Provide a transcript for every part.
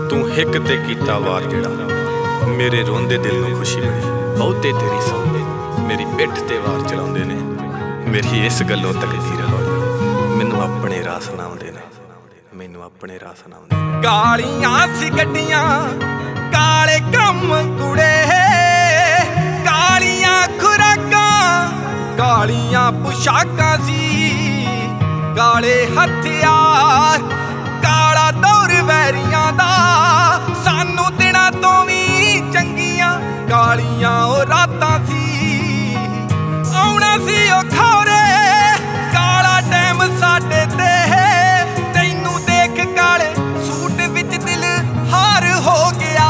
तू हिक ते कीता वार जेड़ा मेरे रोंदे दिल नूं खुशी मिली। बहुते तेरी सौंदे मेरी पिठ ते वार चलाउंदे ने, मेरी इस गल्लों तकदीर हौली मैनूं अपने राह सुणाउंदे ने, मैनूं अपने राह सुणाउंदे ने। कालियां सी गड्डियां काले कम कुड़े, कालियां खुराकां कालियां पुशाकां सी, काले हथियार काला दौर वैरियां दा, सानू दिनां तो भी चंगियां कालियां ओ रातां सी। आउणा सी ओ खौरे काला टैम साडे ते, तैनू देख काले सूट विच दिल हार हो गया।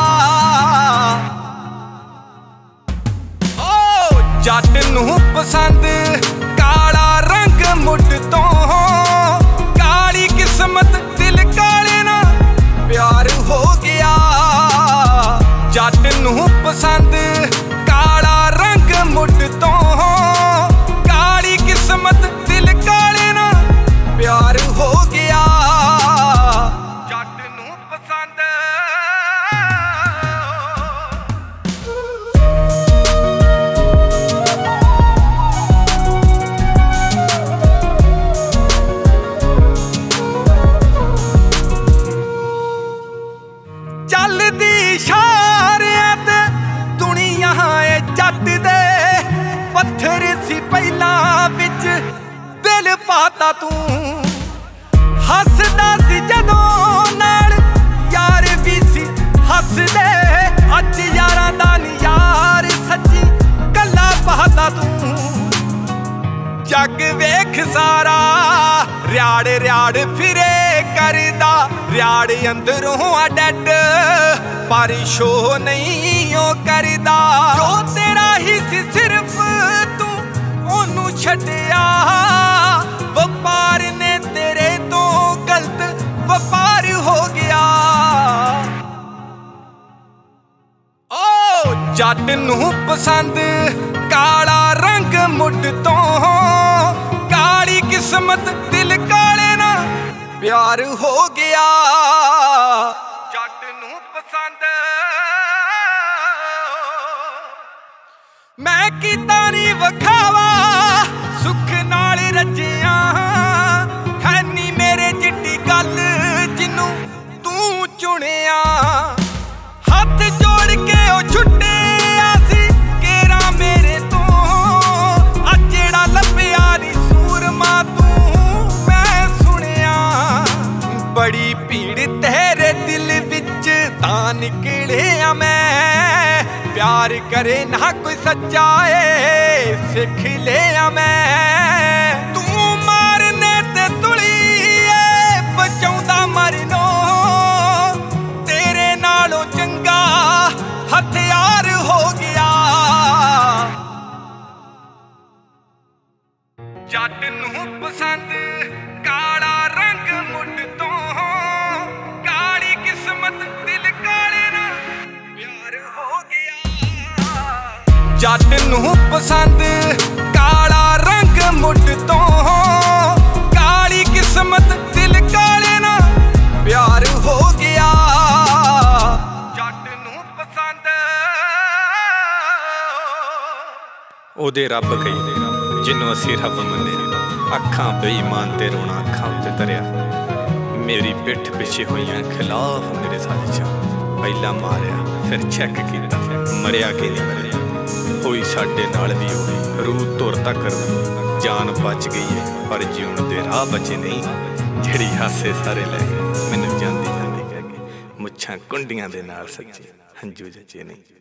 ओ जट नूं पसंद काला रंग मुੱਢ तो, काली किस्मत दिल काले ना प्यार हो गया। जट नूं पसंद काला रंग मुੱਢ तो, काली किस्मत दिल काले ना प्यार हो गया। जट नूं पसंद ਚੱਲਦੀ ਇਸ਼ਾਰਿਆਂ ਤੇ ਦੁਨੀਆ ਏ ਜੱਟ ਦੇ, ਪੱਥਰ ਸੀ ਪਹਿਲਾਂ ਵਿੱਚ ਦਿਲ ਪਾਤਾ ਤੂੰ। ਹੱਸਦਾ ਸੀ ਜਦੋਂ ਨਾਲ ਯਾਰ ਵੀ ਸੀ ਹੱਸਦੇ, ਅੱਜ ਯਾਰਾਂ ਦਾ ਨੀ ਯਾਰ ਸੱਚੀ ਗੱਲਾਂ ਪਾਤਾ ਤੂੰ। ਜੱਗ ਵੇਖ ਸਾਰਾ ਰਿਆੜ ਰਿਆੜ ਫਿਰੇ ਕਰਦਾ, ਰਿਆੜ ਅੰਦਰੋਂ ਆ ਡੈਡ ਪਰ ਸ਼ੋ ਨਹੀਂ ਉਹ ਕਰਦਾ। ਜੋ ਤੇਰਾ ਹੀ ਸੀ ਸਿਰਫ ਤੂੰ ਉਹਨੂੰ ਛੱਡਿਆ, ਵਪਾਰ ਨੇ ਤੇਰੇ ਤੋਂ ਗਲਤ ਵਪਾਰ ਹੋ ਗਿਆ। ਓ ਜੱਟ ਨੂੰ ਪਸੰਦ ਕਾਲਾ ਰੰਗ ਮੁੱਢ ਤੋਂ, ਕਾਲੀ ਕਿਸਮਤ ਦਿਲ ਕਾਲੇ ਨਾ प्यार हो गया। जट नूं पसंद मैं कीता नी वखावा, सुख नाल रजिया है नी मेरे जिड्डी गल जिन्नू तू चुनिया। हथ जोड़ के ओ छुट्टिया सी केरा मेरे तो, अज जेड़ा लभ्या नी सूरमा तू बड़ी भीड़ तेरे दिल विच तां निकलिया मैं, प्यार करे ना कोई सच्चा ए सिख लिया मैं। तू मारने ते तुली ए बचाउंदा मरनो, तेरे नालों चंगा हथियार हो गया। जट नूं पसंद काला रंग मुੱਢ ਤੋਂ, ਕਾਲੀ ਕਿਸਮਤ ਦਿਲ ਕਾਲੇ ਨਾ ਪਿਆਰ ਹੋ ਗਿਆ। ਜੱਟ ਨੂੰ ਪਸੰਦ ਕਾਲਾ ਰੰਗ ਮੁੱਢ ਤੋਂ, ਕਾਲੀ ਕਿਸਮਤ ਦਿਲ ਕਾਲੇ ਨਾ ਪਿਆਰ ਹੋ ਗਿਆ। ਜੱਟ ਨੂੰ ਪਸੰਦ ਉਹਦੇ ਰੱਬ ਕਹੀ ਜਿਹਨੂੰ ਅਸੀਂ ਰੱਬ ਮੰਨੇ, ਅੱਖਾਂ ਬੇਈਮਾਨ ਤੇ ਰੋਣਾ ਅੱਖਾਂ ਉੱਤੇ ਧਰਿਆ। ਮੇਰੀ ਪਿੱਠ ਪਿੱਛੇ ਹੋਈਆਂ ਖਿਲਾਫ ਮੇਰੇ ਸਾਜ਼ਿਸ਼ਾਂ, ਪਹਿਲਾਂ ਮਾਰਿਆ ਫਿਰ ਚੈੱਕ ਕੀਤਾ ਮਰਿਆ ਕਿ ਨਹੀਂ ਮਰਿਆ। ਹੋਈ ਸਾਡੇ ਨਾਲ ਵੀ ਹੋਈ ਰੂਹ ਤੁਰ ਤੱਕ ਜਾਨ ਬਚ ਗਈ ਏ, ਪਰ ਜਿਉਣ ਦੇ ਰਾਹ ਬਚੇ ਨਹੀਂ। ਜਿਹੜੀ ਹਾਸੇ ਸਾਰੇ ਲੈ ਗਏ ਮੈਨੂੰ ਜਾਂਦੀ ਜਾਂਦੀ ਕਹਿ ਗਏ, ਮੁੱਛਾਂ ਕੁੰਡੀਆਂ ਦੇ ਨਾਲ ਸੱਚੇ ਹੰਝੂ ਜੱਚੇ ਨਹੀਂ।